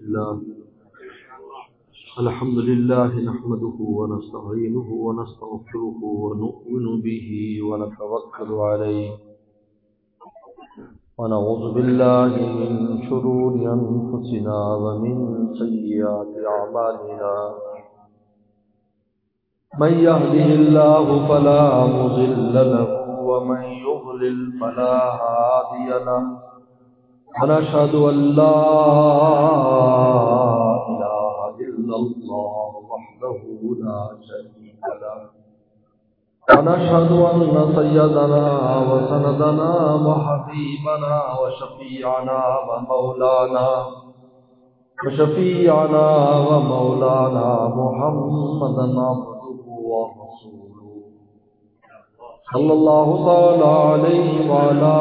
الله الحمد لله نحمده ونستعينه ونستغفره ونؤمن به ونتوكل عليه ونعوذ بالله من شرور أنفسنا ومن سيئات أعمالنا من يهده الله فلا مضل له ومن يضلل فلا هادي له ونشهد أن لا إله إلا الله وحده لا شريك له ونشهد أن سيدنا وسندنا وحبيبنا وشفيعنا ومولانا محمدا عبده ورسوله صلى الله تعالى عليه وعلى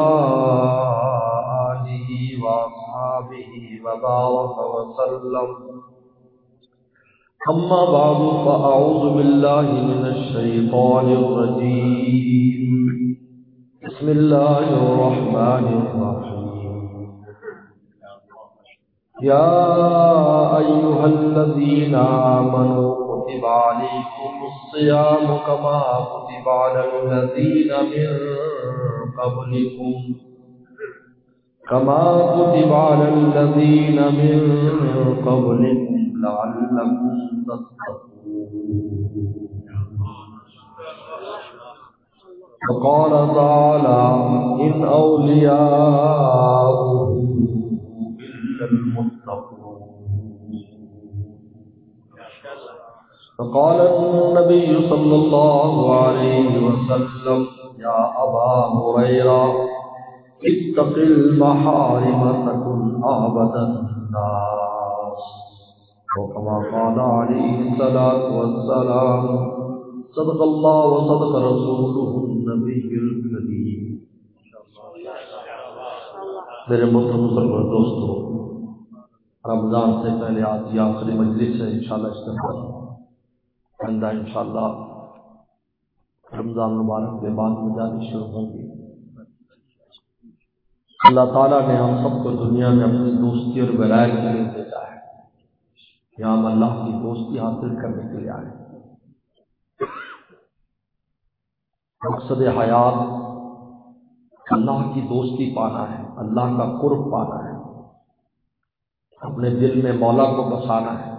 آله وأصحابه وبارك وسلم. أما بعد فأعوذ بالله من الشيطان الرجيم. بسم الله الرحمن الرحيم. يا أيها الذين آمنوا كتب عليكم الصيام كما كتب على الذين من قبلكم لعلكم تتقون. وقال تعالى إن أولياؤه إلا المتقون. فقال النبي صلى الله عليه وسلم يا أبا هريرة اتق المحارم تكن أعبد الناس. وكما قال عليه الصلاة والسلام صدق الله وصدق رسوله النبي الكريم. میرے محترم مسلمان دوستو، رمضان سے پہلے آج یہ آخری مجلس ہے انشاءاللہ استقبال آئندہ انشاءاللہ رمضان مبارک کے بعد مجالس شروع ہوں گی. اللہ تعالیٰ نے ہم سب کو دنیا میں اپنی دوستی اور ولایت کے لیے بھیجا ہے. یہاں ہم اللہ کی دوستی حاصل کرنے کے لیے آئے. مقصد حیات اللہ کی دوستی پانا ہے، اللہ کا قرب پانا ہے، اپنے دل میں مولا کو بسانا ہے.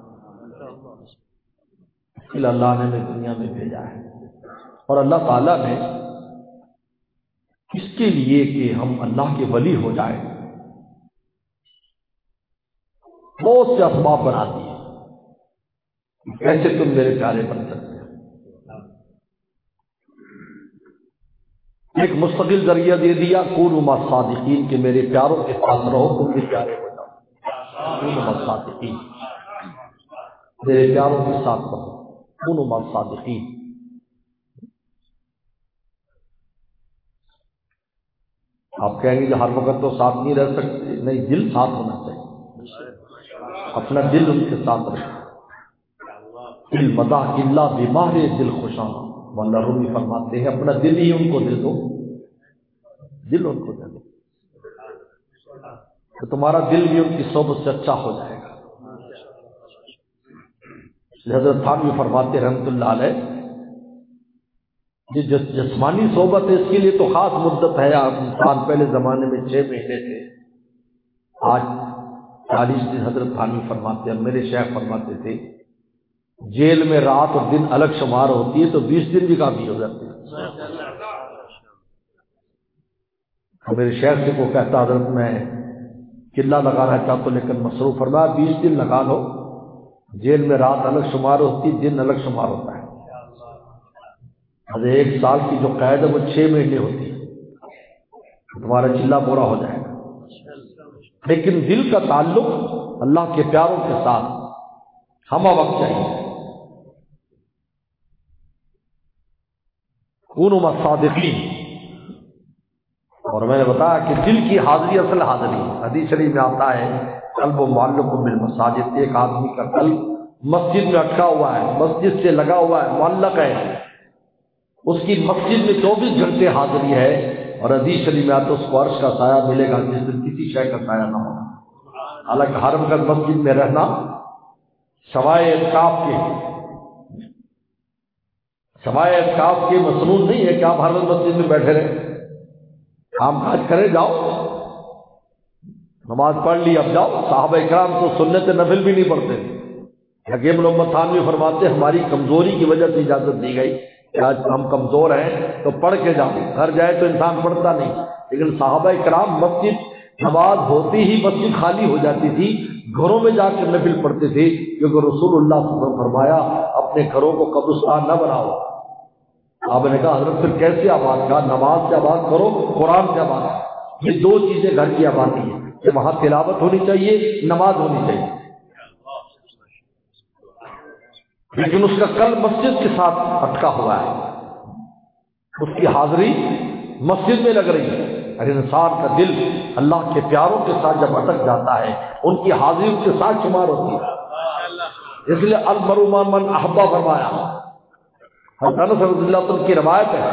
اس لیے اللہ نے ہمیں دنیا میں بھیجا ہے. اور اللہ تعالیٰ نے اس کے لیے کہ ہم اللہ کے ولی ہو جائیں بہت سے اسباب بنا دیے. کیسے تم میرے پیارے بن سکتے ہیں؟ ایک مستقل ذریعہ دے دیا کونوا مع الصادقین کہ میرے پیاروں کے ساتھ رہو، تم بھی پیارے ہو جاؤ. کونوا مع الصادقین، میرے پیاروں کے ساتھ رہو، کونوا مع الصادقین. آپ کہیں گے کہ ہر وقت تو ساتھ نہیں رہ سکتے. نہیں، دل ساتھ ہونا چاہیے. اپنا دل ان کے ساتھ رکھیں. دل مدح اللہ بیمار دل خوشاں. مولا رومی فرماتے ہیں اپنا دل ہی ان کو دے دو، دل ان کو دے دو تو تمہارا دل بھی ان کی صحبت سے اچھا ہو جائے گا. حضرت تھانوی فرماتے رحمۃ اللہ علیہ یہ جسمانی صحبت ہے، اس کے لیے تو خاص مدت ہے. انسان پہلے زمانے میں 6 مہینے تھے، آج 40 دن. حضرت تھانوی فرماتے ہیں، میرے شیخ فرماتے تھے جیل میں رات اور دن الگ شمار ہوتی ہے تو 20 دن بھی کافی ہو جاتے ہیں. میرے شیخ سے کو کہتا حضرت میں قلعہ لگانا چاہتا ہوں لیکن مصروف. فرمایا 20 دن لگا لو. جیل میں رات الگ شمار ہوتی ہے، دن الگ شمار ہوتا ہے. ایک سال کی جو قید ہے وہ 6 مہینے ہوتی ہے. تمہارا چلہ پورا ہو جائے گا. لیکن دل کا تعلق اللہ کے پیاروں کے ساتھ ہمہ وقت چاہیے. کونوا مع الصادقین. اور میں نے بتایا کہ دل کی حاضری اصل حاضری. حدیث شریف میں آتا ہے قلب معلق بالمساجد. ایک آدمی کا قلب مسجد میں اٹکا ہوا ہے، مسجد سے لگا ہوا ہے، معلق ہے. اس کی مسجد میں 24 گھنٹے حاضری ہے. اور حدیث شریف میں آتا ہے اس کو عرش کا سایہ ملے گا جس دن کسی شے کا سایہ نہ ہوگا. حالانکہ حرم گرد مسجد میں رہنا سوائے اعتکاف کے مسنون نہیں ہے کہ آپ حرم مسجد میں بیٹھے رہیں، کام کاج کرے، جاؤ نماز پڑھ لی اب جاؤ۔ صحابہ کرام تو سنت نفل بھی نہیں پڑھتے تھے۔ حکیم محمد تھانوی فرماتے ہماری کمزوری کی وجہ سے اجازت دی گئی کہ آج ہم کمزور ہیں تو پڑھ کے جاؤ، گھر جائے تو انسان پڑھتا نہیں، لیکن صحابہ کرام مسجد نماز ہوتی ہی مسجد خالی ہو جاتی تھی، گھروں میں جا کے نفل پڑھتے تھے، کیونکہ رسول اللہ صلی اللہ علیہ وسلم فرمایا اپنے گھروں کو قبرستان نہ بناؤ۔ آپ نے کہا حضرت پھر کیسے آباد؟ کہا نماز سے آباد کرو، قرآن سے آباد کرو۔ یہ دو چیزیں گھر کی آبادی ہے کہ وہاں تلاوت ہونی چاہیے، نماز ہونی چاہیے، لیکن اس کا قلب مسجد کے ساتھ اٹکا ہوا ہے، اس کی حاضری مسجد میں لگ رہی ہے۔ اور انسان کا دل اللہ کے پیاروں کے ساتھ جب اٹک جاتا ہے، ان کی حاضری ان کے ساتھ شمار ہوتی ہے۔ اس لیے المرء مع من احب فرمایا۔ حضرت انس رضی اللہ عنہ کی روایت ہے،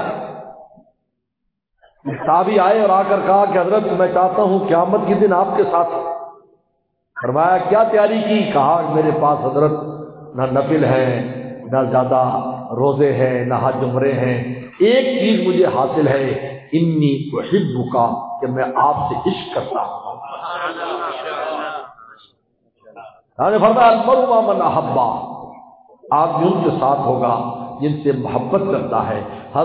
صحابی آئے اور آ کر کہا کہ حضرت میں چاہتا ہوں قیامت کے دن آپ کے ساتھ۔ فرمایا کیا تیاری کی؟ کہا میرے پاس حضرت نہ نفل ہے، نہ زیادہ روزے ہیں، نہ حج عمرے ہیں، ایک چیز مجھے حاصل ہے، انی احبک، کہ میں آپ سے عشق کرتا ہوں۔ فرمایا المرء مع من احب، آدمی ان کے ساتھ ہوگا جن سے محبت کرتا ہے۔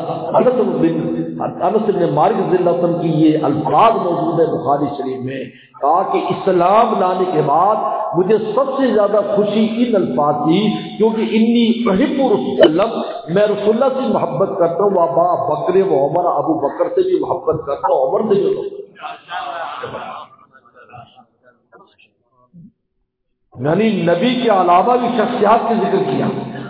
انس بن مالک رضی اللہ عنہ کی یہ الفاظ موجود ہے بخاری شریف میں، کہا کہ اسلام لانے کے بعد مجھے سب سے زیادہ خوشی ان الفاظ کی، کیونکہ انی احب رسول اللہ، میں رسول اللہ سے محبت کرتا ہوں، ابا بکر و عمر، ابو بکر سے بھی محبت کرتا ہوں، عمر سے بھی۔ یعنی نبی کے علاوہ بھی شخصیات کے ذکر کیا،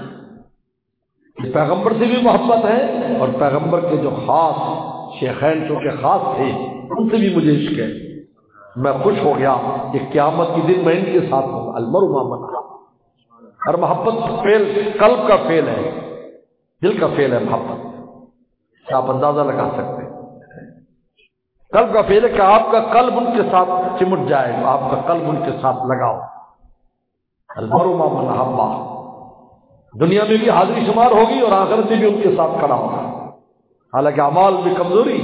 پیغمبر سے بھی محبت ہے، اور پیغمبر کے جو خاص شیخین چونکہ خاص تھے ان سے بھی مجھے عشق ہے۔ میں خوش ہو گیا کہ قیامت کے دن میں ان کے ساتھ ہوں۔ المرء مع من احب، اور محبت فعل قلب کا فعل ہے، دل کا فعل ہے محبت، آپ اندازہ لگا سکتے ہیں۔ قلب کا فعل ہے کہ آپ کا قلب ان کے ساتھ چمٹ جائے، آپ کا قلب ان کے ساتھ لگاؤ۔ المرء مع من احب، دنیا میں بھی حاضری شمار ہوگی اور آخرت میں بھی ان کے ساتھ کھڑا ہوگا، حالانکہ اعمال میں کمزوری۔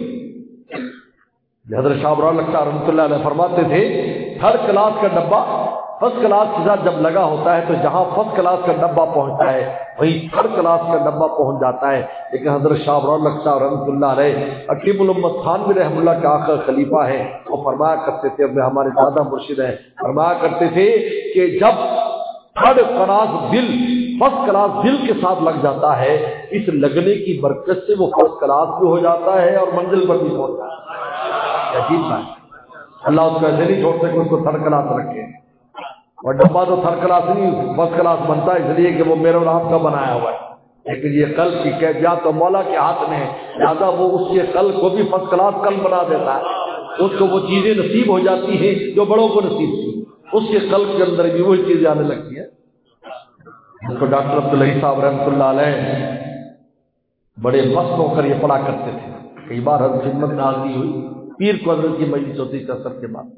حضرت شاہ ابرار لکھتا رحمۃ اللہ علیہ فرماتے تھے تھرڈ کلاس کا ڈبہ فرسٹ کلاس کے ساتھ جب لگا ہوتا ہے تو جہاں فرسٹ کلاس کا ڈبہ پہنچتا ہے وہیں تھرڈ کلاس کا ڈبہ پہنچ جاتا ہے۔ لیکن حضرت شاہ ابرار لکھتا رحمۃ اللہ علیہ حکیم محمد تھانوی رحمۃ اللہ کے آخر خلیفہ ہیں، وہ فرمایا کرتے تھے، ہمارے دادا مرشد ہیں، فرمایا کرتے تھے کہ جب تھرڈ کلاس دل فرسٹ کلاس دل کے ساتھ لگ جاتا ہے، اس لگنے کی برکت سے وہ فرسٹ کلاس بھی ہو جاتا ہے اور منزل پر بھی پہنچ جاتا ہے۔ عجیب بات، اللہ اس کو ایسے نہیں چھوڑتے کہ اس کو تھرڈ کلاس رکھے، اور ڈبہ تو تھرڈ کلاس نہیں فرسٹ کلاس بنتا ہے، اس لیے کہ وہ میرے اور آپ کا بنایا ہوا ہے، لیکن یہ قلب کی کیفیات تو مولا کے ہاتھ میں ہے، لہٰذا وہ اس کے قلب کو بھی فرسٹ کلاس قلب بنا دیتا ہے، اس کو وہ چیزیں نصیب ہو جاتی ہیں جو بڑوں کو نصیب تھی، اس کے قلب کے اندر بھی وہی چیزیں آنے لگتی ہیں۔ اس کو ڈاکٹر عبداللہ صاحب رحمۃ اللہ علیہ بڑے مست ہو کر یہ پڑھا کرتے تھے۔ کئی بار حضرت خدمت میں حاضری ہوئی، پیر کو حضرت کی مجلس ہوتی تھی اثر کے بعد،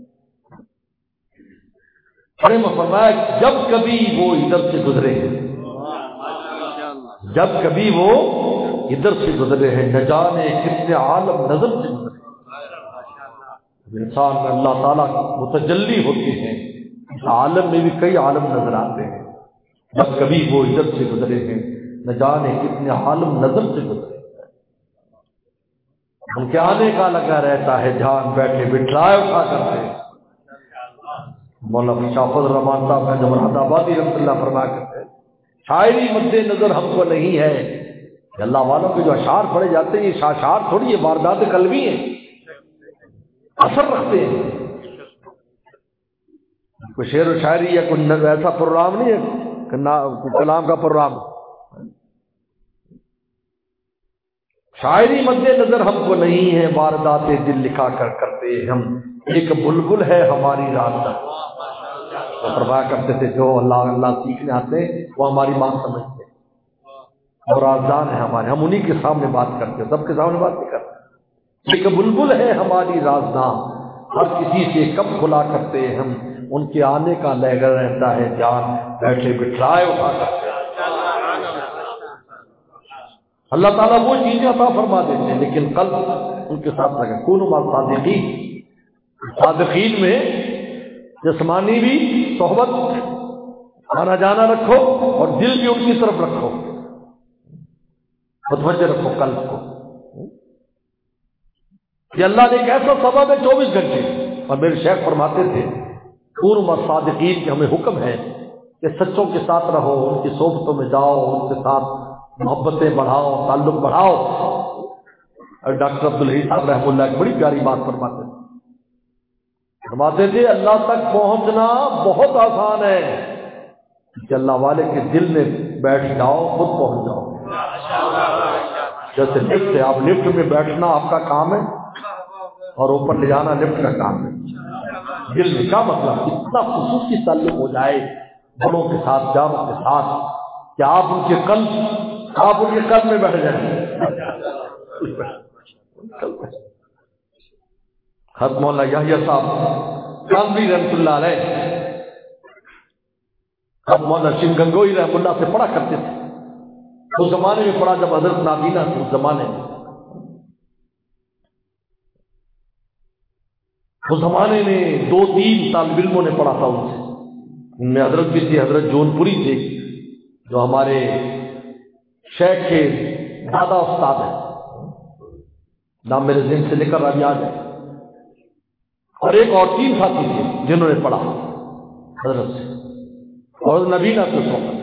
بڑے میں فرمایا جب کبھی وہ ادھر سے گزرے ہیں، جب کبھی وہ ادھر سے گزرے ہیں، نہ جانے کتنے عالم نظر سے گزرے، انسان میں اللہ تعالیٰ متجلی ہوتے ہیں، اس عالم میں بھی کئی عالم نظر آتے ہیں، جب کبھی وہ ادھر سے گزرے ہیں، نہ جانے کتنے عالم نظر سے گزرے، ان کے آنے کا لگا رہتا ہے جان بیٹھے بٹھائے اٹھا کرتے۔ مولانا شاہ فضل الرحمان صاحب کا جو مرحد آبادی رحمۃ اللہ فرمایا کرتے ہیں شاعری مد نظر ہم کو نہیں ہے، کہ اللہ والوں کے جو اشعار پڑھے جاتے ہیں یہ اشعار تھوڑی یہ واردات قلبی ہیں، اثر رکھتے ہیں، کوئی شعر و شاعری یا کوئی ایسا پروگرام نہیں ہے کہ کلام کا پروگرام۔ شاعری مد نظر ہم کو نہیں ہے، واردات دل لکھا کر کرتے ہم، ایک بلبل ہے ہماری رات تک۔ تو فرمایا کرتے تھے جو اللہ اللہ سیکھنے آتے ہیں وہ ہماری بات سمجھتے ہیں اور رازدان ہے ہمارے، ہم انہی کے سامنے بات کرتے ہیں، سب کے سامنے بات نہیں کرتے۔ ایک بلبل ہے ہماری رازداں، ہر کسی سے کب کھلا کرتے ہم، ان کے آنے کا لگا رہتا ہے جان، بیٹھے بٹھائے اٹھا کر اللہ تعالیٰ وہ چیزیں عطا فرما دیتے ہیں، لیکن قلب ان کے ساتھ لگے. کونوا مع الصادقین، صادقین میں جسمانی بھی صحبت آنا جانا رکھو اور دل بھی ان کی طرف رکھو، متوجہ رکھو قلب کو. یہ اللہ نے ایک ایسا سبب ہے 24 گھنٹے. اور میرے شیخ فرماتے تھے کونوا مع الصادقین کہ ہمیں حکم ہے کہ سچوں کے ساتھ رہو، ان کی صحبتوں میں جاؤ، ان کے ساتھ محبتیں بڑھاؤ، تعلق بڑھاؤ. اور ڈاکٹر عبدالحی صاحب رحمہ اللہ ایک بڑی پیاری بات فرماتے تھے اللہ تک پہنچنا بہت آسان ہے کہ اللہ والے کے دل میں بیٹھ جاؤ، خود پہنچ جاؤ. جیسے لفٹ ہے، آپ لفٹ میں بیٹھنا آپ کا کام ہے اور اوپر لے جانا لفٹ کا کام ہے. دل میں کیا مطلب اتنا خصوصی تعلق ہو جائے بڑوں کے ساتھ، جانوں کے ساتھ کہ آپ ان کے قلب میں بیٹھ جائیں. حضرت مولانا یحییٰ صاحب کاندھی رحمۃ اللہ علیہ، حضرت مولانا شنگ گنگوئی رحمۃ اللہ سے پڑھا کرتے تھے. اس زمانے میں پڑھا جب حضرت نابینا تھے، اس زمانے میں 2-3 طالب علموں نے پڑھا تھا ان سے. ان میں حضرت بھی تھی، حضرت جون پوری تھے جو ہمارے شیخ کے دادا استاد ہیں، نام میرے ذہن سے نکل رہا بھی آج ہے. اور ایک اور 3 ساتھی تھے جنہوں نے پڑھا حضرت سے، اور نبینا کے اس وقت.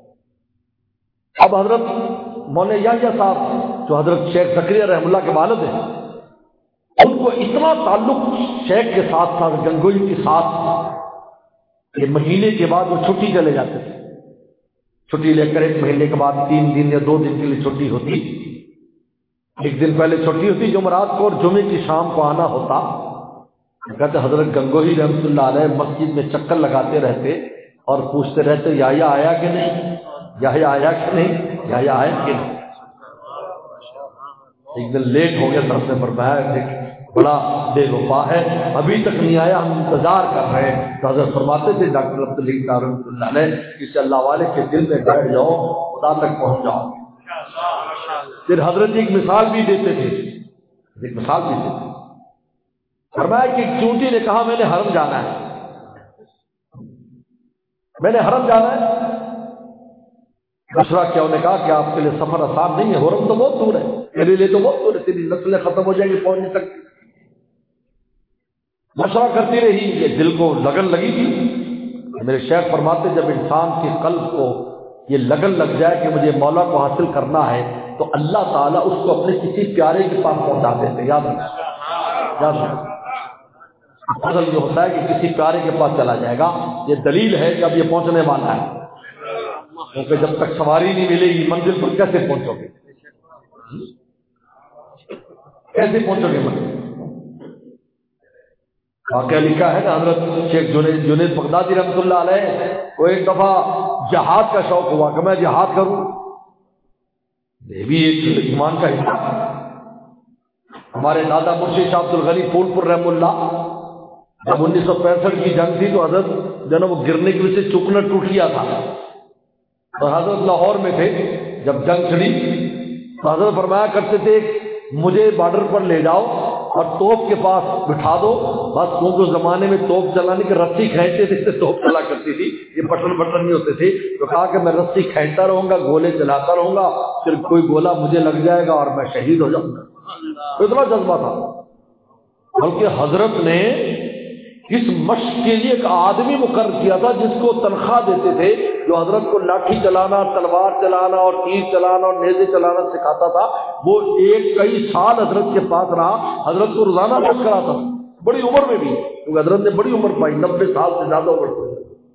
اب حضرت مولانا یحییٰ صاحب جو حضرت شیخ زکریا رحمہ اللہ کے والد ہیں، ان کو اتنا تعلق شیخ کے ساتھ تھا، گنگوئی کے ساتھ، کہ مہینے کے بعد وہ چھٹی چلے جاتے تھے. چھٹی لے کر 1 مہینے کے بعد 3 دن یا 2 دن کے لیے چھٹی ہوتی. 1 دن پہلے چھٹی ہوتی جمعرات کو، اور جمعے کی شام کو آنا ہوتا. کہتے حضرت گنگوہی رحمۃ اللہ علیہ مسجد میں چکر لگاتے رہتے اور پوچھتے رہتے یحییٰ آیا کہ نہیں، یحییٰ آیا کہ نہیں، یحییٰ آیا کہ نہیں. ایک دن لیٹ ہو گیا تو ہم نے فرمایا بڑا بے وفا ہے، ابھی تک نہیں آیا، ہم انتظار کر رہے ہیں. تو حضرت فرماتے تھے ڈاکٹر عبدالحی رحمۃ اللہ علیہ کہ اللہ والے کے دل میں بیٹھ جاؤ، خدا تک پہنچ جاؤ. پھر حضرت ایک مثال بھی دیتے تھے، فرمایا کہ ایک چونٹی نے کہا میں نے حرم جانا ہے، دوسرا کیا انہوں نے کہا کہ آپ کے لیے سفر آسان نہیں ہے، حرم تو بہت دور ہے، میرے لیے تو بہت دور ہے، تیری نسلیں ختم ہو جائیں گی، پہنچ نہیں سکتی. مشورہ کرتی رہی، یہ دل کو لگن لگی تھی. میرے شیخ فرماتے جب انسان کے قلب کو یہ لگن لگ جائے کہ مجھے مولا کو حاصل کرنا ہے تو اللہ تعالیٰ اس کو اپنے کسی پیارے کے پاس پہنچا دیتے. یاد رکھیں فضل جو ہوتا ہے کہ کسی پیارے کے پاس چلا جائے گا، یہ دلیل ہے کہ اب یہ پہنچنے والا ہے. کیونکہ جب تک سواری نہیں ملے گی منزل پر کیسے پہنچو گے، منزل. واقعہ لکھا ہے کہ حضرت شیخ جنید بغدادی رحمۃ اللہ علیہ کو ایک دفعہ جہاد کا شوق ہوا کہ میں جہاد کروں. یہ بھی ایک ایمان کا حصہ. ہمارے دادا مرشد شاہ عبد الغنی پھول پور رحمہ اللہ جب 1965 کی جنگ تھی تو حضرت جو نا وہ گرنے کی وجہ سے چکنا ٹوٹ گیا تھا، اور حضرت لاہور میں تھے جب جنگ چڑھی. تو حضرت فرمایا کرتے تھے مجھے بارڈر پر لے جاؤ اور توپ کے پاس بٹھا دو بس، کیونکہ اس زمانے میں توپ چلانے کی رسی کھینچتے تھے، توپ چلا کرتی تھی، یہ بٹن نہیں ہوتے تھے. تو کہا کہ میں رسی کھینچتا رہوں گا، گولے چلاتا رہوں گا، پھر کوئی گولا مجھے لگ جائے گا اور میں شہید ہو جاؤں گا. اتنا جذبہ تھا. بلکہ حضرت نے اس مشق کے لیے ایک آدمی مقرر کیا تھا جس کو تنخواہ دیتے تھے، جو حضرت کو لاٹھی چلانا، تلوار چلانا اور تیر چلانا اور نیزے چلانا سکھاتا تھا. وہ کئی سال حضرت کے پاس رہا، حضرت کو روزانہ مشق کراتا تھا، بڑی عمر میں بھی، کیونکہ حضرت نے بڑی عمر پائی، 90 سال سے زیادہ عمر پائی.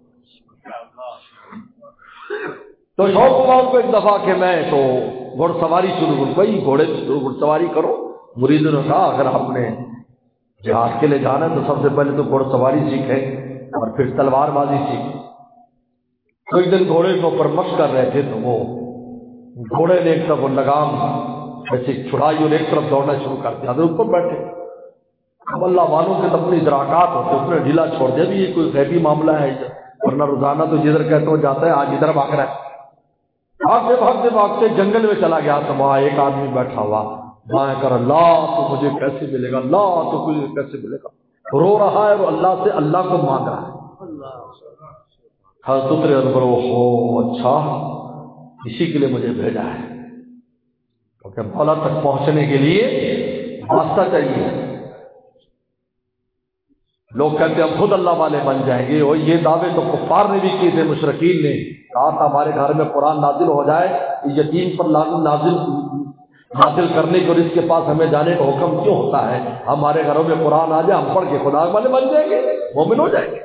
تو شوق ہوا ان کو ایک دفعہ کہ میں تو گھوڑ سواری شروع کروں. بھائی گھوڑ سواری کرو. مریدوں نے کہا اگر آپ نے جہاد کے لیے جانا ہے تو سب سے پہلے تو گھوڑ سواری سیکھیں اور پھر تلوار بازی سیکھیں. تو ایک دن گھوڑے کے اوپر مشق کر رہے تھے تو وہ گھوڑے نے ایک طرف وہ لگام ایسے چھڑائی اور ایک طرف دوڑنا شروع کر دیا. حضرت اوپر بیٹھے اب اللہ والوں کے تو اپنے ادراکات ہوتے، اس نے ڈھیلا چھوڑ دیا بھی یہ کوئی غیبی معاملہ ہے، ورنہ روزانہ تو جدھر کہتا ہوں جاتا ہے، آج ادھر بھاگ رہا ہے۔ بھاگتے بھاگتے بھاگتے جنگل میں چلا گیا تو وہاں ایک آدمی بیٹھا ہوا، دعائیں کر اللہ تو مجھے کیسے ملے گا، اللہ تو مجھے کیسے ملے گا، رو رہا ہے اور اللہ سے اللہ کو مانگ رہا ہے۔ حضرت اترے اور بولو ہو اچھا اسی کے لیے مجھے بھیجا ہے، کیونکہ مولا تک پہنچنے کے لیے راستہ چاہیے۔ لوگ کہتے ہیں ہم خود اللہ والے بن جائیں گے، اور یہ دعوے تو کفار نے بھی کیے تھے، مشرکین نے کہا تھا ہمارے گھر میں قرآن نازل ہو جائے، یتیم پر نازل کرنے کے، اور اس کے پاس ہمیں جانے کا حکم کیوں ہوتا ہے، ہمارے گھروں میں قرآن آ جائے ہم پڑھ کے خدا والے بن جائیں گے، مومن ہو جائیں گے۔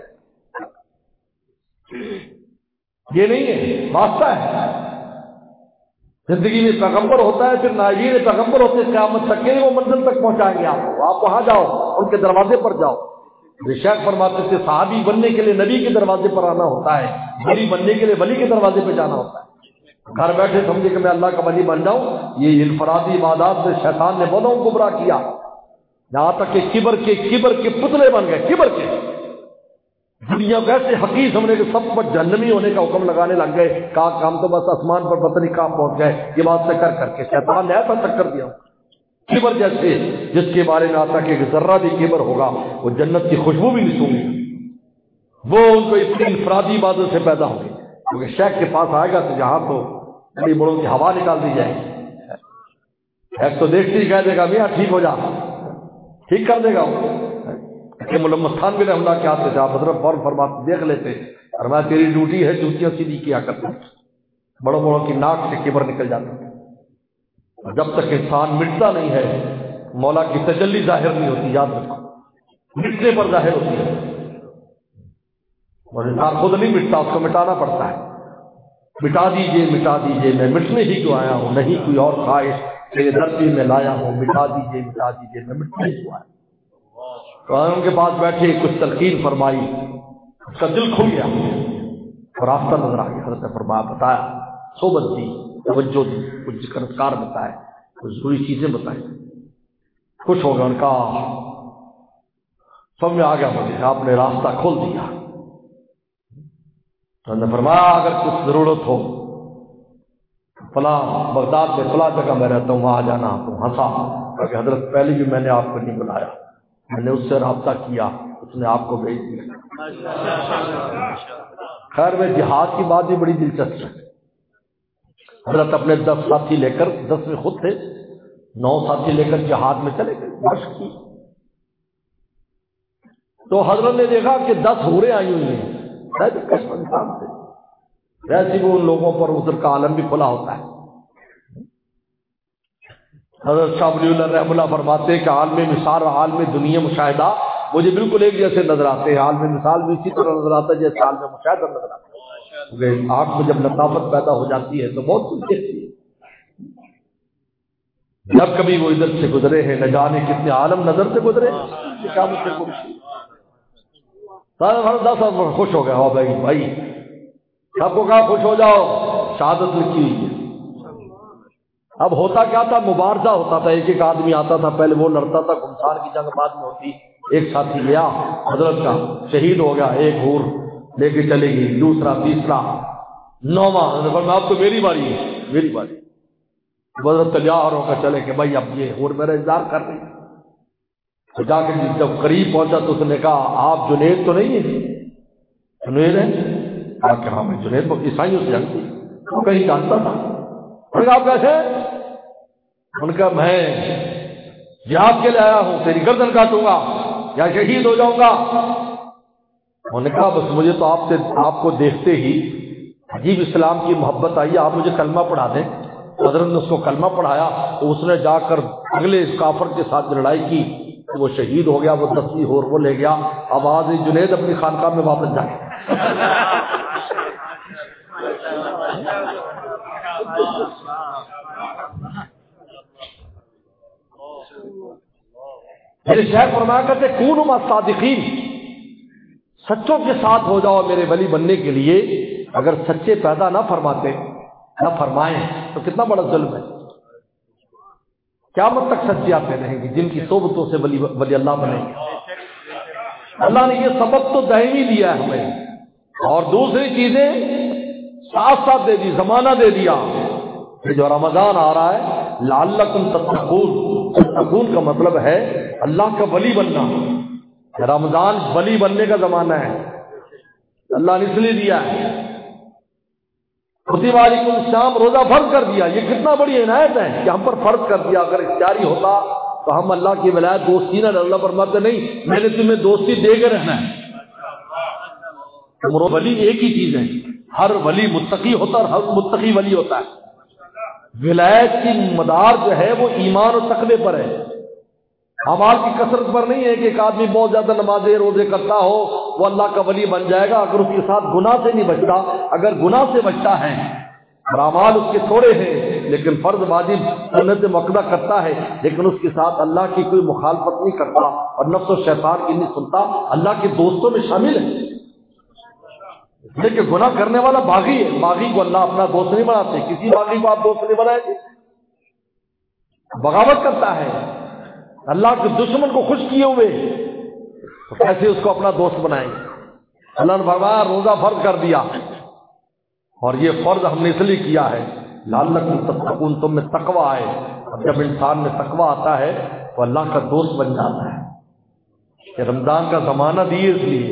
یہ نہیں ہے، واسطہ ہے۔ زندگی میں پیغمبر ہوتا ہے، پھر نائبین پیغمبر ہوتے ہیں، قیامت تک کے لیے وہ منزل تک پہنچائیں گے آپ کو، آپ وہاں جاؤ، ان کے دروازے پر جاؤ۔ شیخ فرماتے تھے صحابی بننے کے لیے نبی کے دروازے پر آنا ہوتا ہے، ولی بننے کے لیے ولی کے دروازے پہ جانا ہوتا ہے۔ گھر بیٹھے سمجھے کہ میں اللہ کا ولی بن جاؤں، یہ انفرادی عبادات سے شیطان نے بہتوں کو گمراہ کیا، یہاں تک کہ کبر کے پتلے بن گئے، کبر کے دنیا کو ایسے حقیر سمجھنے کے سب پر جہنمی ہونے کا حکم لگانے لگ گئے، کہا کام تو بس آسمان پر پتہ نہیں کہاں پہنچ گئے، یہ بات سے کر کے شیطان نے ایسا ٹکر دیا کبر جیسے، جس کے بارے میں آتا کہ ایک ذرہ بھی کبر ہوگا وہ جنت کی خوشبو بھی نہیں سونگے گا، وہ ان کو اتنی انفرادی عبادت سے پیدا ہوگی۔ کیونکہ شیخ کے پاس آئے گا تو جہاں تو بڑی بڑوں کی ہوا نکال دی جائے گی، ایک تو دیکھتے ہی کہہ دے گا میاں ٹھیک ہو جا، ٹھیک کر دے گا وہ۔ کہ ملمت خان بھی رحمہ اللہ کیا آتے تھے، آپ حضرت فوراً فرماتے دیکھ لیتے، اور میں تیری ڈیوٹی ہے جوتیاں سیدھی کیا کرتا، بڑوں بڑوں کی ناک سے کبر نکل جاتا ہے۔ جب تک انسان مٹتا نہیں ہے مولا کی تجلی ظاہر نہیں ہوتی، یاد رکھو مٹنے پر ظاہر ہوتی ہے، اور انسان خود نہیں مٹتا، اس کو مٹانا پڑتا ہے۔ مٹا دیجئے میں مٹنے ہی کیوں آیا ہوں، نہیں کوئی اور خواہش تیرے در پہ میں لایا ہوں، مٹا دیجئے میں مٹنے ہی کیوں آیا۔ تو ان کے پاس بیٹھے کچھ تلقین فرمائی، اس کا دل کھل گیا اور راستہ نظر آ گیا۔ حضرت نے فرمایا، بتایا، صحبت دی، توجہ دی، کچھ ذکر اذکار بتائے، کچھ ضروری چیزیں بتائیں، خوش ہو گیا، ان کا سب میں آ گیا مجھے، آپ نے راستہ کھول دیا۔ تو نے فرمایا اگر کچھ ضرورت ہو فلاں بغداد میں فلاں جگہ میں رہتا ہوں، وہاں جانا۔ تو ہنسا، کہ حضرت پہلے بھی میں نے آپ کو نہیں بلایا، میں نے اس سے رابطہ کیا، اس نے آپ کو بھیج دیا۔ خیر میں جہاد کی بات بھی بڑی دلچسپ ہے۔ حضرت اپنے 10 ساتھی لے کر، 10 میں خود تھے، 9 ساتھی لے کر جہاد میں چلے گئے، مشق کی۔ تو حضرت نے دیکھا کہ 10 حوریں آئی ہوئی ہیں، کشف انسان سے، ویسے وہ ان لوگوں پر عذر کا عالم بھی کھلا ہوتا ہے۔ حضرت شاہ ولی اللہ رحمہ اللہ فرماتے ہیں کہ عالم مثال اور عالم دنیا مشاہدہ مجھے بالکل ایک جیسے نظر آتے ہیں، عالم مثال بھی اسی طرح نظر آتا ہے جیسے عالم مشاہدہ نظر آتا ہے، کیونکہ آنکھ میں جب لطافت پیدا ہو جاتی ہے تو بہت کچھ دیکھتی ہے۔ جب کبھی وہ ادھر سے گزرے ہیں، نہ جانے کتنے عالم نظر سے گزرے، خوش ہو گیا ہو بھائی، سب کو کہا خوش ہو جاؤ، شہادت لکھی ہوئی ہے۔ اب ہوتا کیا تھا، مبارزہ ہوتا تھا، ایک ایک آدمی آتا تھا، پہلے وہ لڑتا تھا، گھمسان کی جنگ بعد میں ہوتی، ایک ساتھی گیا حضرت کا شہید ہو گیا، ایک حور لے کے چلے گئی، دوسرا، تیسرا، 9واں، اب تو میری باری ہے، میری باری۔ حضرت تیار ہو کر چلے کہ بھائی اب یہ حور میرا انتظار کر رہی ہے۔ تو جا کے جب قریب پہنچا تو اس نے کہا آپ جنید تو نہیں ہیں؟ جنید ہیں؟ کہا کہ ہاں میں جنید، عیسائیوں سے جانتی، وہ کہیں جانتا تھا۔ انہوں نے کہا آپ کیسے؟ ان کا میں جہاد کے لیے آیا ہوں، تیری گردن کاٹوں گا یا شہید ہو جاؤں گا۔ انہوں نے کہا بس مجھے تو آپ کو دیکھتے ہی عجیب اسلام کی محبت آئی، آپ مجھے کلمہ پڑھا دیں۔ حضرت نے اس کو کلمہ پڑھایا تو اس نے جا کر اگلے اس کافر کے ساتھ لڑائی کی، وہ شہید ہو گیا، وہ 10ویں حور وہ لے گیا۔ آواز جنید اپنی خانقاہ میں واپس جائے۔ میرے شیخ فرمایا کرتے کونوا مع الصادقین، سچوں کے ساتھ ہو جاؤ میرے ولی بننے کے لیے۔ اگر سچے پیدا نہ فرمائیں تو کتنا بڑا ظلم ہے، قیامت تک سچیاتیں رہیں گی جن کی صحبتوں سے ولی اللہ بنیں گے۔ اللہ نے یہ سبب تو دائمی دیا ہے ہمیں، اور دوسری چیزیں ساتھ ساتھ دے دی، زمانہ دے دیا۔ یہ جو رمضان آ رہا ہے لعلکم تتقون، تتقون کا مطلب ہے اللہ کا ولی بننا۔ رمضان ولی بننے کا زمانہ ہے، اللہ نے اس لیے دیا ہے۔ کتب علیکم الصیام، روزہ فرض کر دیا، یہ کتنا بڑی عنایت ہے کہ ہم پر فرض کر دیا۔ اگر اختیاری ہوتا تو ہم اللہ کی ولایت دوستی نہ، اللہ پر مرتے نہیں، میں نے تمہیں دوستی دے کے رہنا ہے۔ ولی ایک ہی چیز ہے، ہر ولی متقی ہوتا ہے اور ہر متقی ولی ہوتا ہے۔ ولایت کی مدار جو ہے وہ ایمان اور تقوی پر ہے، اعمال کی کثرت پر نہیں ہے کہ ایک آدمی بہت زیادہ نمازیں روزے کرتا ہو وہ اللہ کا ولی بن جائے گا اگر اس کے ساتھ گناہ سے نہیں بچتا۔ اگر گناہ سے بچتا ہے اور اعمال اس کے تھوڑے ہیں لیکن فرض واجب سنت مؤکدہ کرتا ہے، لیکن اس کے ساتھ اللہ کی کوئی مخالفت نہیں کرتا اور نفس و شیطان کی نہیں سنتا، اللہ کے دوستوں میں شامل ہے۔ لیکن گناہ کرنے والا باغی ہے، باغی کو اللہ اپنا دوست نہیں بناتے، کسی باغی کو آپ دوست نہیں بنائیں گے۔ بغاوت کرتا ہے، اللہ کے دشمن کو خوش کیے ہوئے، تو کیسے اس کو اپنا دوست بنائیں گے؟ اللہ نے فرمایا روزہ فرض کر دیا، اور یہ فرض ہم نے اس لیے کیا ہے لعلکم تتقون، تم میں تقوی آئے۔ اور جب انسان میں تقوی آتا ہے تو اللہ کا دوست بن جاتا ہے۔ کہ رمضان کا زمانہ دیے اس لیے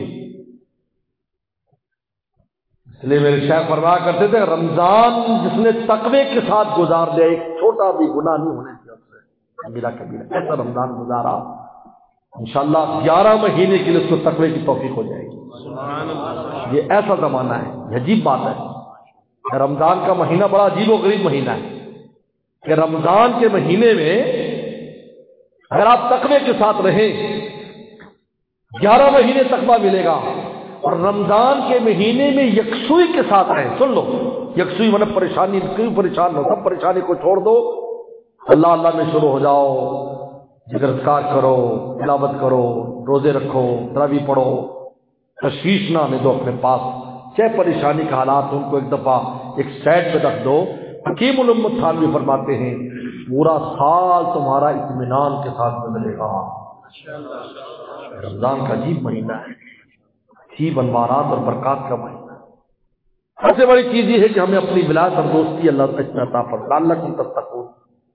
میرے شیخ فرمایا کرتے تھے رمضان جس نے تقوی کے ساتھ گزار دیا ایک چھوٹا بھی گناہ نہیں ہونے دیا اس سے، کبیرہ کبیرہ ایسا رمضان گزارا، انشاءاللہ 11 مہینے کے لیے اس کو تقوی کی توفیق ہو جائے گی۔ یہ ایسا زمانہ ہے، یہ عجیب بات ہے۔ رمضان کا مہینہ بڑا عجیب و غریب مہینہ ہے کہ رمضان کے مہینے میں اگر آپ تقوی کے ساتھ رہیں 11 مہینے تقوی ملے گا، اور رمضان کے مہینے میں یکسوئی کے ساتھ رہیں۔ سن لو، یکسوئی مطلب پریشانی، کیوں پریشان ہو، سب پریشانی کو چھوڑ دو، اللہ اللہ میں شروع ہو جاؤ، ذکر اذکار کرو، تلاوت کرو، روزے رکھو، تراویح پڑھو، تشویش نہ آنے دو اپنے پاس، چاہے پریشانی کا حالات ان کو ایک دفعہ ایک سائڈ پہ رکھ دو۔ حکیم الامت تھانوی فرماتے ہیں پورا سال تمہارا اطمینان کے ساتھ گزرے گا۔ رمضان کا عجیب مہینہ ہے، عجیب انوارات اور برکات کا مہینہ۔ سب سے بڑی چیز یہ ہے کہ ہمیں اپنی ولایت اور دوستی اللہ تعالیٰ عطا فرمائے، لعلکم تتقون۔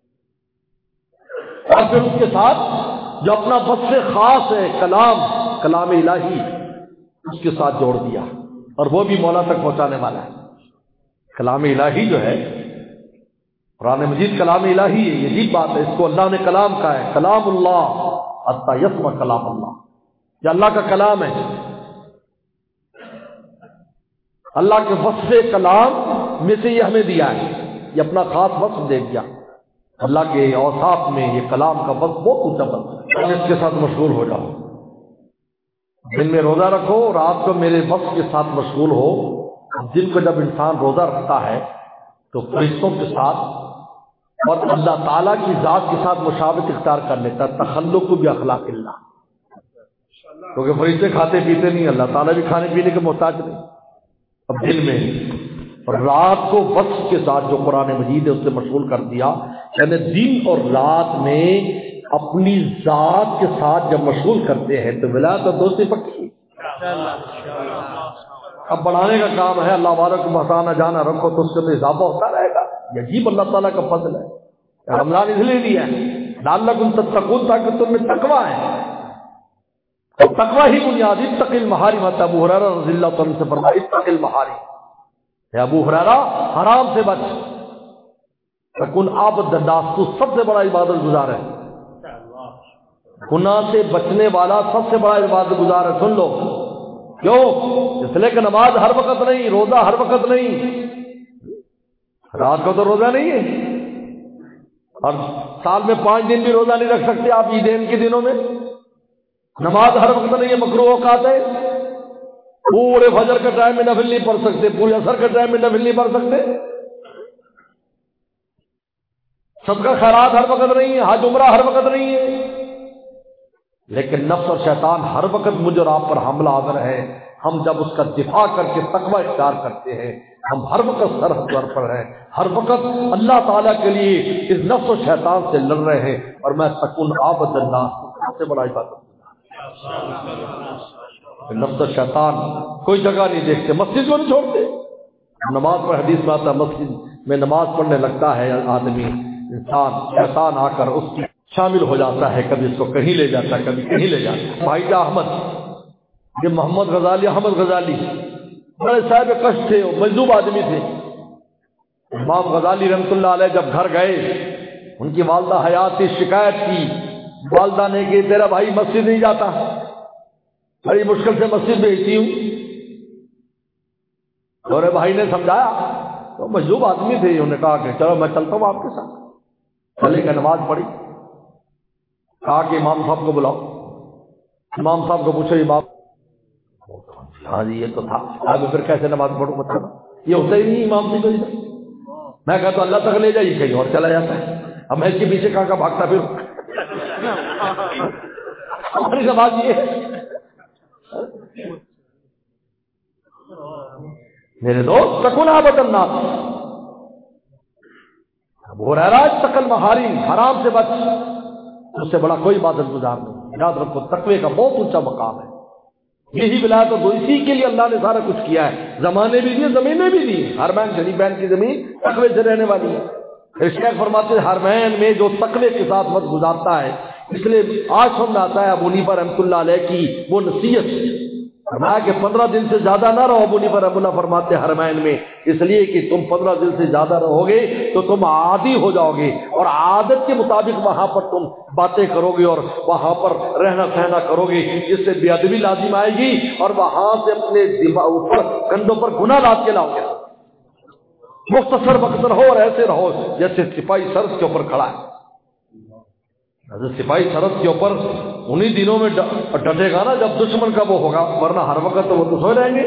اور پھر اس کے ساتھ جو اپنا وصف خاص ہے کلام الہی، اس کے ساتھ جوڑ دیا، اور وہ بھی مولا تک پہنچانے والا ہے۔ کلام الہی جو ہے قرآن مجید کلام الہی ہے، یہ عجیب بات ہے، اس کو اللہ نے کلام کہا ہے، کلام اللہ حتی یسمع کلام اللہ، یہ اللہ کا کلام ہے۔ اللہ کے وصف کلام میں سے یہ ہمیں دیا ہے، یہ اپنا خاص وصف دے دیا۔ اللہ کے اوصاف میں یہ کلام کا وصف بہت اونچا وصف ہے، اس کے ساتھ مشغول ہو جاؤ، دن میں روزہ رکھو، رات کو میرے وصف کے ساتھ مشغول ہو۔ دن کو جب انسان روزہ رکھتا ہے تو فرشتوں کے ساتھ اور اللہ تعالیٰ کی ذات کے ساتھ مشابہت اختیار کر لیتا ہے، تخلق باخلاق اللہ، کیونکہ فرشتے کھاتے پیتے نہیں، اللہ تعالیٰ بھی کھانے پینے کے محتاج نہیں۔ اب دن میں اور رات کو وصف کے ساتھ جو قرآن مجید ہے اس سے مشغول کر دیا، یعنی دن اور رات میں اپنی ذات کے ساتھ جب مشغول کرتے ہیں تو ولایت اور دوستی پکی۔ اب بڑھانے کا کام ہے، اللہ والوں کو بسانا جانا رکھو تو اس سے تو اضافہ ہوتا رہے گا، یہ عجیب اللہ تعالیٰ کا فضل ہے۔ رمضان اس لیے دیا ہے لعلکم تتقون، تاکہ تم میں تقوی ہے، اور تقوی ہی بنیاد۔ اتق المحارم، ابو ہریرہ رضی اللہ عنہ سے فرمایا اتق المحارم، اے ابو ہریرہ حرام سے بچ، تکن عابد الناس، تو سب سے بڑا عبادت گزار ہے، گناہ سے بچنے والا سب سے بڑا عبادت گزار ہے۔ سن لو کیوں؟ اس لیے کہ نماز ہر وقت نہیں، روزہ ہر وقت نہیں، رات کو تو روزہ نہیں ہے، اور سال میں 5 دن بھی روزہ نہیں رکھ سکتے آپ عیدین کے دنوں میں۔ نماز ہر وقت نہیں ہے، مکروہ اوقات ہے، پورے فجر کے ٹائم میں نفل نہیں پڑھ سکتے، پورے عصر کے ٹائم میں نفل نہیں پڑھ سکتے، صدقہ خیرات ہر وقت نہیں ہے، حج عمرہ ہر وقت نہیں ہے، لیکن نفس اور شیطان ہر وقت مجھ اور آپ پر حملہ آور ہے، ہم جب اس کا دفاع کر کے تقوی اختیار کرتے ہیں، ہم ہر وقت سرحد پر ہیں، ہر وقت اللہ تعالیٰ کے لیے اس نفس و شیطان سے لڑ رہے ہیں. اور میں تکون عابد اللہ سب سے بڑا عبادت نفس و شیطان کوئی جگہ نہیں دیکھتے، مسجد کو نہیں چھوڑتے. نماز پر حدیث میں آتا ہے مسجد میں نماز پڑھنے لگتا ہے آدمی، انسان شیطان آ کر اس کی شامل ہو جاتا ہے، کبھی اس کو کہیں لے جاتا ہے کبھی کہیں لے جاتا ہے. بھائی احمد، یہ محمد غزالی، احمد غزالی بڑے صاحب کشت تھے، وہ مجذوب آدمی تھے. امام غزالی رحمۃ اللہ علیہ جب گھر گئے، ان کی والدہ حیات کی شکایت کی. والدہ نے کہ تیرا بھائی مسجد نہیں جاتا، بڑی مشکل سے مسجد بھیجتی ہوں. اور بھائی نے سمجھایا، تو مجذوب آدمی تھے، انہوں نے کہا کہ چلو میں چلتا ہوں آپ کے ساتھ. چلے گا، نماز پڑھی، کہا کہ امام صاحب کو بلاؤ. امام صاحب کو پوچھو امام، ہاں جی یہ تو تھا، اب پھر کیسے نماز پڑھوں بتانا، یہ ہوتا ہی نہیں امام سے. میں کہتا ہوں اللہ تک لے جائیے، کہیں اور چلا جاتا ہے. اب میں اس کے پیچھے کہاں کا بھاگتا پھر. ہماری نماز یہ ہے. میرے دوست تکون عابد الناس، وہ رہ رہا ہے تقل محارم، حرام سے بچ، اس سے بڑا کوئی عبادت گزار نہیں. یاد رکھو تقوی کا بہت اونچا مقام ہے. یہی ولایت تو اسی کے لیے اللہ نے سارا کچھ کیا ہے، زمانے بھی دیے، زمینیں بھی دی. حرمین شریف بین کی زمین تقوی سے رہنے والی ہے. شیخ فرماتے ہیں حرمین میں جو تقوی کے ساتھ وقت گزارتا ہے، اس لیے آج سمجھ آتا ہے ابو حنیفہ رحمۃ اللہ علیہ کی وہ نصیحت فرمایا کہ 15 دن سے زیادہ نہ رہو. ابو حنیفہ رحمۃ اللہ فرماتے ہیں حرمین میں، اس لیے کہ تم 15 دن سے زیادہ رہو گے تو تم عادی ہو جاؤ گے، اور عادت کے مطابق وہاں پر تم باتیں کرو گے اور وہاں پر رہنا سہنا کرو گے، جس سے بے ادبی لازم آئے گی، اور وہاں سے اپنے اوپر کندھوں پر گناہ لاد کے لاؤ گے. مختصر وقت رہو اور ایسے رہو جیسے سپاہی سرحد کے اوپر کھڑا ہے. سپاہی سرحد کے اوپر انہی دنوں میں ڈٹے گا نا جب دشمن کا وہ ہوگا، ورنہ ہر وقت تو وہ تو سوئے رہیں گے.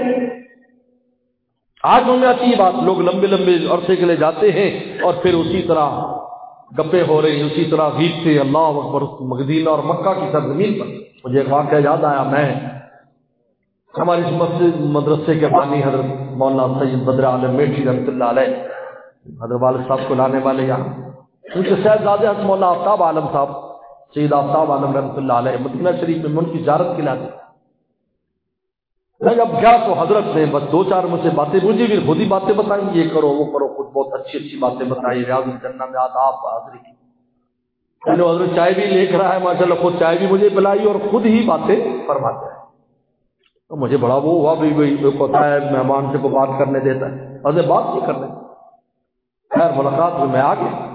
آج میں آتی ہے بات، لوگ لمبے لمبے عرصے کے لیے جاتے ہیں اور پھر اسی طرح گپے ہو رہی، اسی طرح غیبتے اللہ اکبر مدینہ اور مکہ کی سرزمین پر. مجھے ایک واقعہ یاد آیا، میں ہماری اس مسجد مدرسے کے بانی حضرت مولانا سید بدر عالم میٹھی رحمۃ اللہ علیہ، حضرت والد صاحب کو لانے والے یہاں، ان کے صاحبزادے حضرت مولانا آفتاب عالم صاحب، سید آفتاب عالم رحمۃ اللہ علیہ مدینہ شریف میں ان کی زیارت کے لاتے. میں جب گیا تو حضرت نے بس 2-4 مجھ سے باتیں، مجھے بھی خود ہی باتیں بتائیں، یہ کرو وہ کرو، خود بہت اچھی اچھی باتیں بتائی، ریاض الجنہ میں آداب حاضری کی. حضرت چائے بھی لے کر آئے ماشاءاللہ، خود چائے بھی مجھے پلائی اور خود ہی باتیں فرماتے ہیں. تو مجھے بڑا وہ ہوا بھی ہوتا ہے مہمان سے کو بات کرنے دیتا ہے، اور بات نہیں کرنے. خیر ملاقات میں میں آ گیا.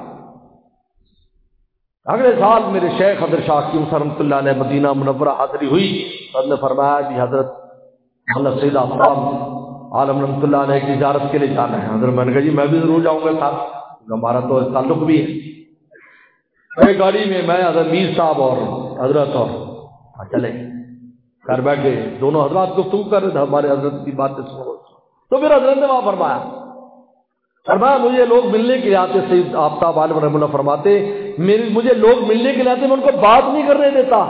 اگلے سال میرے شیخ حضرت شاہ کی رحمۃ اللہ علیہ مدینہ منورہ حاضری ہوئی. حضرت نے فرمایا کہ حضرت مولانا سید آفتاب عالم رحمۃ اللہ علیہ کی زیارت کے لیے جانا ہے. حضرت میں نے کہا جی میں بھی ضرور جاؤں گا ساتھ، ہمارا تو تعلق بھی ہے. ایک گاڑی میں میں حضرت میر صاحب اور حضرت اور چلے گھر بیٹھے، دونوں حضرات گفتگو کر رہے تھے، ہمارے حضرت کی باتیں سن. تو پھر حضرت نے وہاں فرمایا مجھے لوگ ملنے کے لیے آتے، سید آفتاب عالم رحمۃ اللہ فرماتے مجھے لوگ ملنے کے لیے آتے، میں ان کو بات نہیں کرنے دیتا،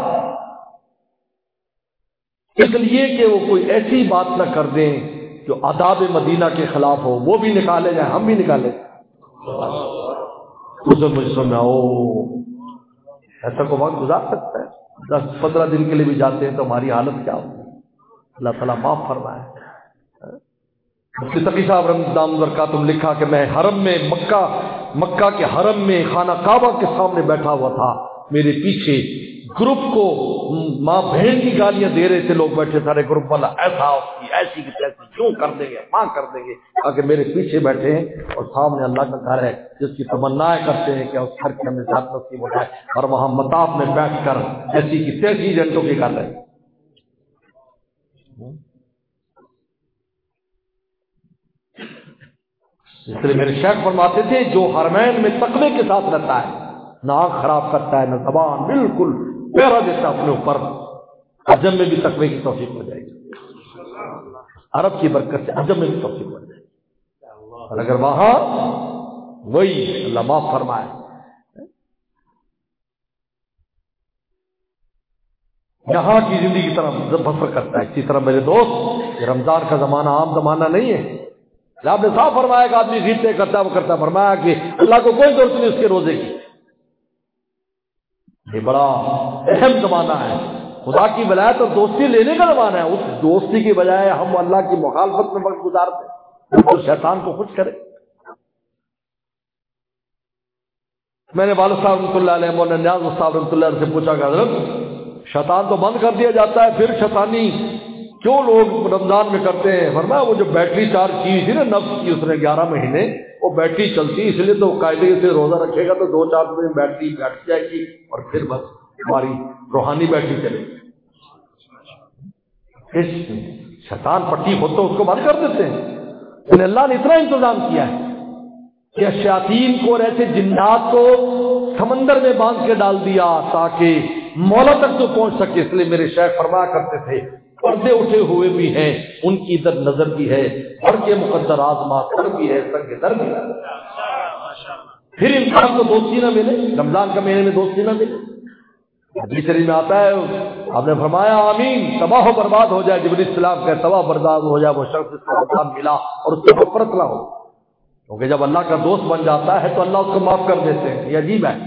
اس لیے کہ وہ کوئی ایسی بات نہ کر دیں جو آداب مدینہ کے خلاف ہو، وہ بھی نکالے جائیں ہم بھی نکالے. مجھے سمجھا ایسا کو وقت گزار سکتا ہے؟ 10-15 دن کے لیے بھی جاتے ہیں تو ہماری حالت کیا ہوتی ہے. اللہ تعالیٰ معاف فرمائے. مفتی تقی صاحب رحمۃ اللہ برکاتہم لکھا کہ میں حرم میں مکہ کے حرم میں خانہ کعبہ کے سامنے بیٹھا ہوا تھا، میرے پیچھے گروپ کو ماں بہن کی گالیاں دے رہے تھے، لوگ بیٹھے سارے گروپ والا ایسا اس کی ایسی کی تیسی، کیوں کر دیں گے ماں کر دیں گے، تاکہ میرے پیچھے بیٹھے ہیں اور سامنے اللہ کا گھر ہے جس کی تمنائیں کرتے ہیں کہ اس گھر کی ہمیں ذات نصیب ہو جائے، اور وہاں مطاف میں بیٹھ کر ایسی کی تیسی جنتوں کی کر رہے ہیں. اس لیے میرے شیخ فرماتے تھے جو حرمین میں تقوی کے ساتھ رہتا ہے، نہ آنکھ خراب کرتا ہے، نہ زبان، بالکل پیرا دیتا اپنے اوپر، عجم میں بھی تقوی کی توفیق ہو جائے گی. عرب کی برکت سے عجم میں بھی توفیق ہو جائے گی. اور اگر وہاں وہی اللہ معاف فرمائے یہاں کی زندگی کی طرح بسر کرتا ہے، اسی طرح میرے دوست یہ رمضان کا زمانہ عام زمانہ نہیں ہے. آپ نے صاف فرمایا کہ آدمی غیبتیں کرتا ہے وہ کرتا ہے، فرمایا کہ اللہ کو کوئی ضرورت نہیں اس کے روزے کی. یہ بڑا اہم زمانہ ہے، خدا کی ولایت اور دوستی لینے کا زمانہ ہے. اس دوستی کی بجائے ہم اللہ کی مخالفت میں وقت گزارتے ہیں تو شیطان کو خوش کرے. میں نے والد صاحب رحمۃ اللہ علیہ مولانا نیاز صاحب رحمۃ اللہ علیہ سے پوچھا کہ حضرت شیطان تو بند کر دیا جاتا ہے، پھر شیطانی کیوں لوگ رمضان میں کرتے ہیں؟ فرمایا وہ جو بیٹری چارج کی ہوئی تھی نا نفس کی، اس نے 11 مہینے وہ بیٹری چلتی، اس لیے تو قاعدے سے روزہ رکھے گا تو 2-4 دن بیٹری بیٹھ جائے گی اور پھر بس ہماری روحانی بیٹری چلے گی. شیطان پٹی ہوتا اس کو بند کر دیتے ہیں. لیکن اللہ نے اتنا انتظام کیا ہے کہ شیاطین کو اور ایسے جنات کو سمندر میں باندھ کے ڈال دیا تاکہ مولا تک تو پہنچ سکے. اس لیے میرے شیخ فرمایا کرتے تھے پردے اٹھے ہوئے بھی ہیں، ان کی ادھر نظر بھی ہے، اور کے مقدر آزما سر بھی ہے، سر کے در بھی ہے. پھر انسان کو دوستی نہ ملے، رمضان کا مہینے میں دوستی نہ ملے. حدیث شریف میں آتا ہے، آپ نے فرمایا آمین، تباہ و برباد ہو جائے. جبریل السلام کا تباہ برباد ہو جائے وہ شخص جس کو رمضان ملا اور اس سے نفرت نہ ہو. کیونکہ جب اللہ کا دوست بن جاتا ہے تو اللہ اس کو معاف کر دیتے ہیں. یہ عجیب ہے.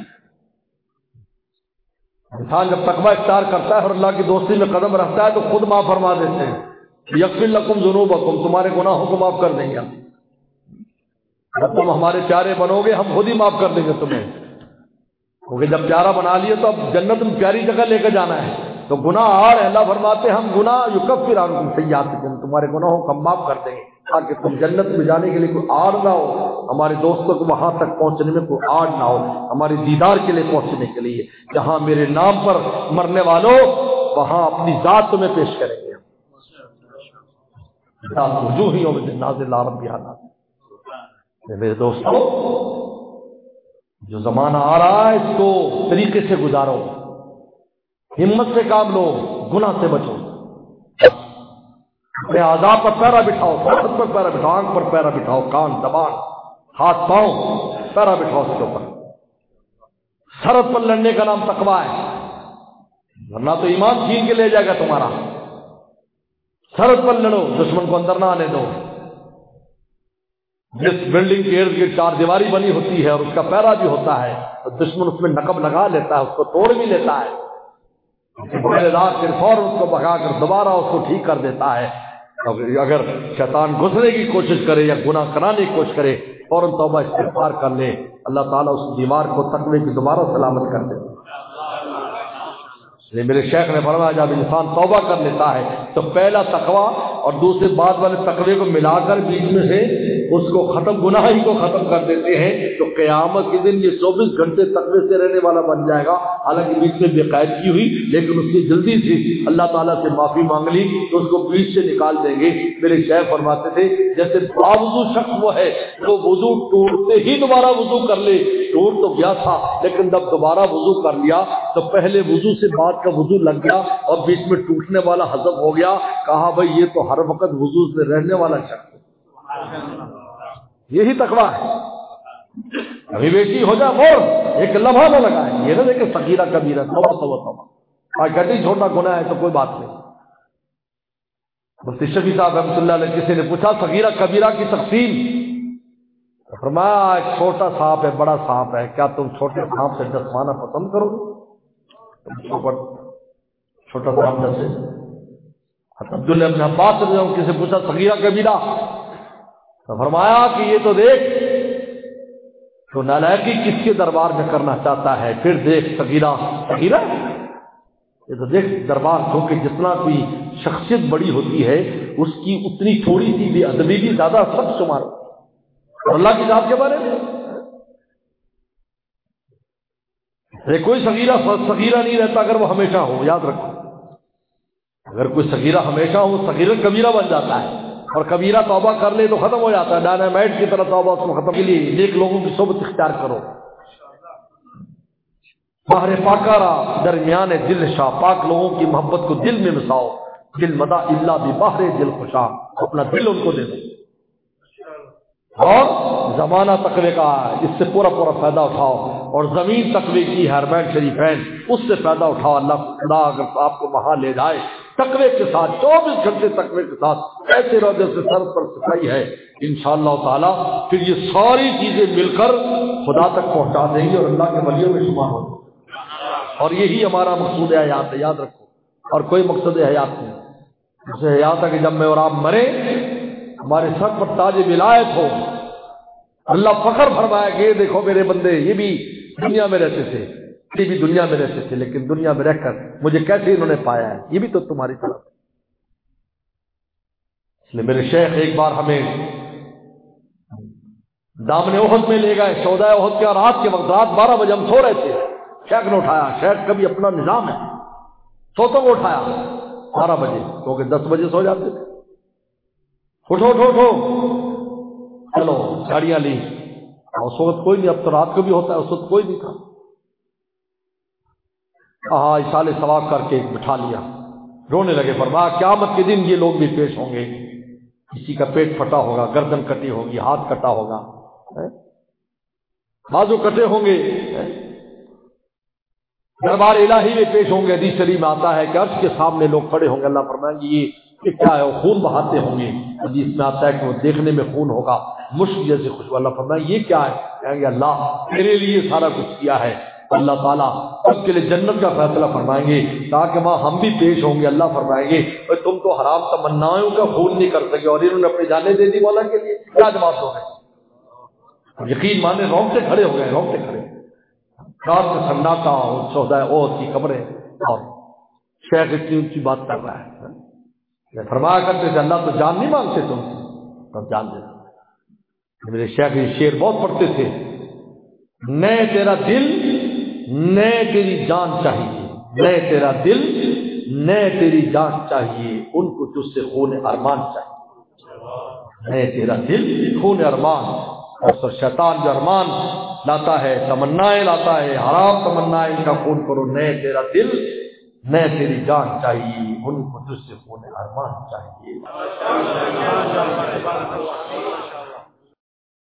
انسان جب تقوی اختیار کرتا ہے اور اللہ کی دوستی میں قدم رکھتا ہے تو خود معاف فرما دیتے ہیں. یغفر لکم ذنوبکم، تمہارے گناہوں کو معاف کر دیں گے. جب تم ہمارے پیارے بنو گے ہم خود ہی معاف کر دیں گے تمہیں. کیونکہ جب پیارا بنا لیے تو اب جنت میں پیاری جگہ لے کے جانا ہے. تو گناہ آڑ ہے، اللہ فرماتے ہیں ہم گناہ یکفر عنکم سیئاتکم، تمہارے گناہوں کو ہم معاف کر دیں گے تاکہ تم جنت میں جانے کے لیے کوئی آڑ نہ ہو، ہمارے دوستوں کو وہاں تک پہنچنے میں کوئی آڑ نہ ہو، ہمارے دیدار کے لیے پہنچنے کے لیے. جہاں میرے نام پر مرنے والوں وہاں اپنی ذات تمہیں پیش کریں گے. وجوہیوں میں نازل ربیہا نازل. میرے دوستوں جو زمانہ آ رہا ہے اس کو طریقے سے گزارو، ہمت سے کام لو، گناہ سے بچو. اپنے اعضاء پر پیرا بٹھاؤ، سرحد پر پیرا بٹھاؤ، آنکھ پر پیرا بٹھاؤ، کان زبان ہاتھ پاؤں پیرا بٹھاؤ اس کے اوپر. سرحد پر لڑنے کا نام تقویٰ ہے، ورنہ تو ایمان چھین کے لے جائے گا تمہارا. سرحد پر لڑو، دشمن کو اندر نہ آنے دو. جس بلڈنگ کے ارد گرد 4 دیواری بنی ہوتی ہے اور اس کا پیرا بھی ہوتا ہے تو دشمن اس میں نقب لگا لیتا ہے، اس کو توڑ بھی لیتا ہے. پہلے رات پھر فوراً اس کو بھگا کر دوبارہ اس کو ٹھیک کر دیتا ہے. اگر شیطان گھسنے کی کوشش کرے یا گناہ کرانے کی کوشش کرے فوراً توبہ استغفار کر لے، اللہ تعالیٰ اس دیوار کو تقوی کی دوبارہ سلامت کر دے. میرے شیخ نے فرمایا جب انسان توبہ کر لیتا ہے تو پہلا تقویٰ اور دوسرے بعد والے تقوی کو ملا کر بیچ میں سے اس کو ختم، گناہ ہی کو ختم کر دیتے ہیں. تو قیامت کے دن یہ 24 گھنٹے تقوی سے رہنے والا بن جائے گا. حالانکہ بیچ میں بے قاعدگی ہوئی لیکن اس کی جلدی سے اللہ تعالیٰ سے معافی مانگ لی تو اس کو بیچ سے نکال دیں گے. میرے شیخ فرماتے تھے جیسے باوضو شخص وہ ہے جو وضو ٹوٹتے ہی دوبارہ وضو کر لے، ٹوٹ تو گیا تھا لیکن جب دوبارہ وضو کر لیا تو پہلے وضو سے بعد کا وضو لگ گیا اور بیچ میں ٹوٹنے والا حذف ہو گیا. کہا بھائی یہ تو ہر وقت وضو سے رہنے والا شخص ہے. یہی تقویٰ ہے. ابھی بیٹی ہو جائے اور ایک لمحہ نہ لگائے، یہ نہ دیکھے صغیرہ کبیرہ، توبہ توبہ توبہ. اور گٹی چھوٹا گناہ ہے تو کوئی بات نہیں. مفتی شفیع صاحب رحمۃ اللہ علیہ کسی نے پوچھا صغیرہ کبیرہ کی تقسیم، فرمایا ایک چھوٹا سانپ ہے بڑا سانپ ہے، کیا تم چھوٹے سانپ سے ڈسوانا پسند کرو گے؟ چھوٹا سانپ جیسے عبداللہ ابن عباس رضی اللہ عنہ کسی پوچھا صغیرہ کبیرہ، تو فرمایا کہ یہ تو دیکھ تو نالائقی کس کے دربار میں کرنا چاہتا ہے، پھر دیکھ صغیرہ صغیرہ، یہ تو دیکھ دربار، کیونکہ جتنا کوئی شخصیت بڑی ہوتی ہے اس کی اتنی تھوڑی سی بے ادبی بھی زیادہ سب شمار اور اللہ کی ذات کے بارے میں کوئی صغیرہ نہیں رہتا اگر وہ ہمیشہ ہو. یاد رکھو اگر کوئی صغیرہ ہمیشہ ہو صغیرہ کبیرہ بن جاتا ہے، اور کبیرہ توبہ کر لے تو ختم ہو جاتا ہے. ڈائنامائٹ کی طرح توبہ اس کو ختم کے لیے نیک لوگوں کی صحبت اختیار کرو. باہر پاکارا درمیان دل شاہ، پاک لوگوں کی محبت کو دل میں بساؤ. دل مدا اللہ بھی باہر دل خوشا، اپنا دل ان کو دے دو. اور زمانہ تقوی کا ہے، اس سے پورا فائدہ اٹھاؤ. اور زمین تقوی کی حرمین شریفین، اس سے فائدہ اٹھاؤ. اللہ خدا اگر آپ کو وہاں لے جائے تقوی کے ساتھ 24 گھنٹے تقوی کے ساتھ ایسے روزے سے سر پر صفائی ہے انشاءاللہ تعالی، پھر یہ ساری چیزیں مل کر خدا تک پہنچا دیں گی اور اللہ کے ولیوں میں شمار ہو جائیں گے۔ اور یہی ہمارا مقصود حیات ہے، یاد رکھو، اور کوئی مقصد حیات نہیں۔ اسے حیات ہے کہ جب میں اور آپ مرے ہمارے سر پر تاج ولایت ہو، اللہ فخر فرمایا کہ یہ دیکھو میرے بندے، یہ بھی دنیا میں رہتے تھے، یہ بھی دنیا میں رہتے تھے، لیکن دنیا میں رہ کر مجھے کیسے انہوں نے پایا ہے، یہ بھی تو تمہاری طرف ہے۔ اس لیے میرے شیخ ایک بار ہمیں دامن احد میں لے گئے، شہداء احد کے، رات کے وقت، رات 12 بجے ہم سو رہے تھے، شیخ نے اٹھایا، شیخ کا بھی اپنا نظام ہے، سوتوں کو اٹھایا 12 بجے، کیونکہ 10 بجے سو جاتے تھے، اٹھو اٹھو اٹھو، چلو گاڑیاں لی، اس وقت کوئی نہیں، اب تو رات کو بھی ہوتا ہے، اس وقت کوئی نہیں تھا، کہا اشارے ثواب کر کے بٹھا لیا، رونے لگے، فرمایا قیامت کے دن یہ لوگ بھی پیش ہوں گے، کسی کا پیٹ پھٹا ہوگا، گردن کٹی ہوگی، ہاتھ کٹا ہوگا، بازو کٹے ہوں گے، دربار الہی میں پیش ہوں گے۔ حدیث شریف میں آتا ہے کہ عرش کے سامنے لوگ کھڑے ہوں گے، اللہ فرمائیں گے یہ کیا ہے، وہ خون بہاتے ہوں گے، حدیث میں آتا ہے کہ وہ دیکھنے میں خون ہوگا، مشک جیسے خوشبو، اللہ فرمائیں گے یہ کیا ہے، کہیں گے اللہ تیرے لیے سارا کچھ کیا ہے، اللہ تعالیٰ اس کے لیے جنت کا فیصلہ فرمائیں گے، تاکہ وہاں ہم بھی پیش ہوں گے، اللہ فرمائیں گے تم تو حرام تمناؤں کا خون نہیں کر سکے اور انہوں نے اپنی جانیں دے دی مولا کے لیے، کیا جواب دو گے؟ یقین مانے رونگٹے کھڑے ہو گئے، رونگٹے کھڑے، رات میں سناٹا اور شہداء احد کی قبریں، اور شیخ اتنی اونچی بات کر رہا ہے، فرمایا کرتے تھے اللہ تو جان نہیں مانگتے تم تب جان دیتے۔ میرے شیخ یہ شعر بہت پڑھتے تھے، نہ تیرا دل نہ تیری جان چاہیے، نہ تیرا دل نہ تیری جان چاہیے، ان کو تجھ سے خون ارمان چاہیے، نہ تیرا دل خون ارمان، اور شیطان جو ارمان لاتا ہے، تمنائیں لاتا ہے، حرام تمنائیں، ان کا خون کرو، نہ تیرا دل نہ تیری جان چاہیے، ان کو تجھ سے خون ارمان چاہیے۔